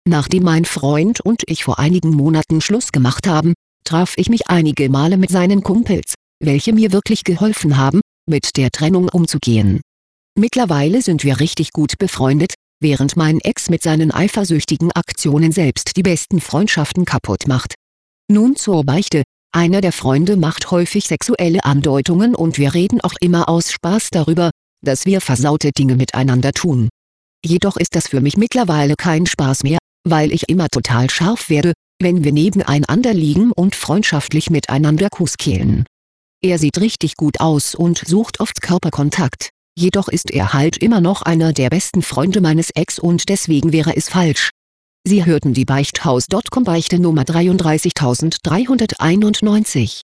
Nachdem mein Freund und ich vor einigen Monaten Schluss gemacht haben, traf ich mich einige Male mit seinen Kumpels, welche mir wirklich geholfen haben, mit der Trennung umzugehen. Mittlerweile sind wir richtig gut befreundet, während mein Ex mit seinen eifersüchtigen Aktionen selbst die besten Freundschaften kaputt macht. Nun zur Beichte: Einer der Freunde macht häufig sexuelle Andeutungen und wir reden auch immer aus Spaß darüber, dass wir versaute Dinge miteinander tun. Jedoch ist das für mich mittlerweile kein Spaß mehr, weil ich immer total scharf werde, wenn wir nebeneinander liegen und freundschaftlich miteinander kuskehlen. Er sieht richtig gut aus und sucht oft Körperkontakt, jedoch ist er halt immer noch einer der besten Freunde meines Ex und deswegen wäre es falsch. Sie hörten die Beichthaus.com Beichte Nummer 33391.